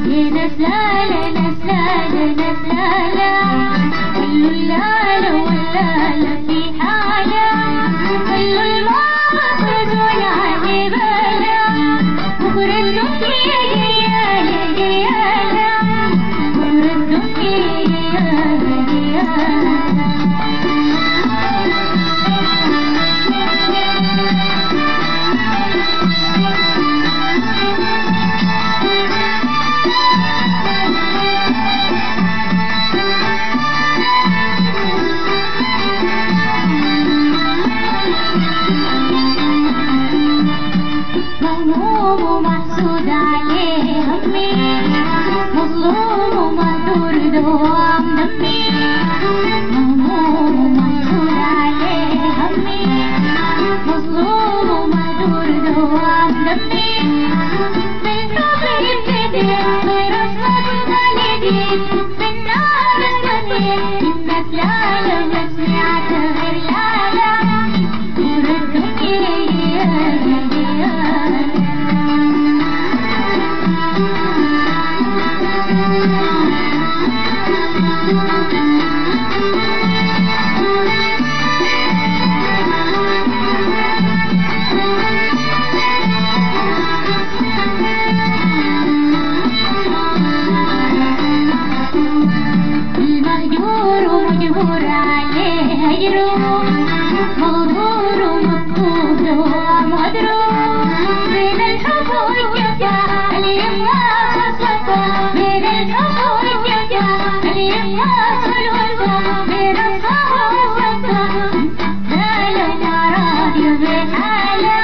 يا نسلالة نسلالة نسلالة خلوا اللالة واللالة في حالة خلوا الماما خذوا على بالها بكرة الدنيا جيالة جيالة بكرة الدنيا جيالة جيالة مهموم ومحسود عليه همي مظلوم ومهدور دوام دمي مهموم ومحسود عليه همي مظلوم ومهدور دوام دمي بالحب يبتدي غير اسمك والدين بالنار اسمتين انك لا لما سمعت غير لا لا وردك المهجور ومجبور عليه هجره مغرور ومفقود ومغدره بين الحب والجفا اليماس والصفا بين الحب والجفا اليماس والوفا بين الصفا والصفا لا لو ما راضي بحاله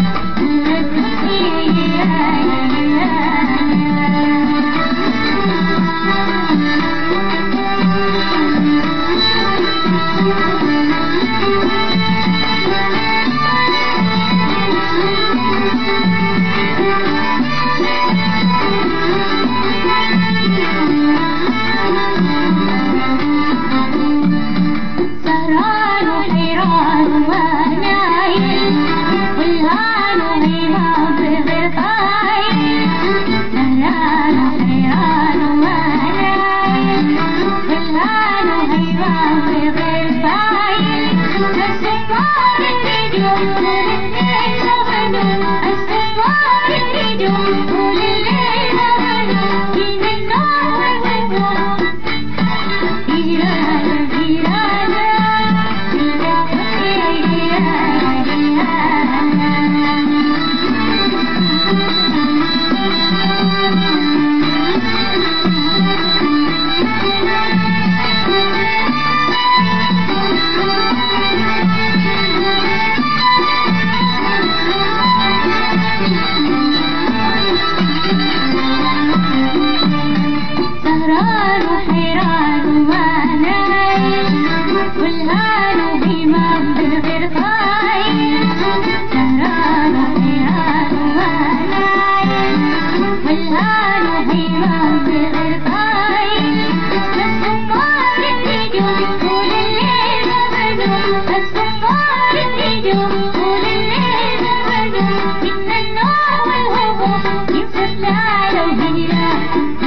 سهران وحيران ونايم والهان وهيمان بغير طايم سهران وحيران ونايم والهان وهيمان بغير طايم السفار النجوم وللليل غنم السفار النجوم وللليل غنم بين النار والغنم جيران جيران سهران وحيران ونايم والهان وهيمان بغير طايم سهران وحيران ونايم والهان وهيمان بغير طايم السفار النجوم وللليل غنم السفار النجوم وللليل غنم إن النار والهبوب يمسك لعلى وهجران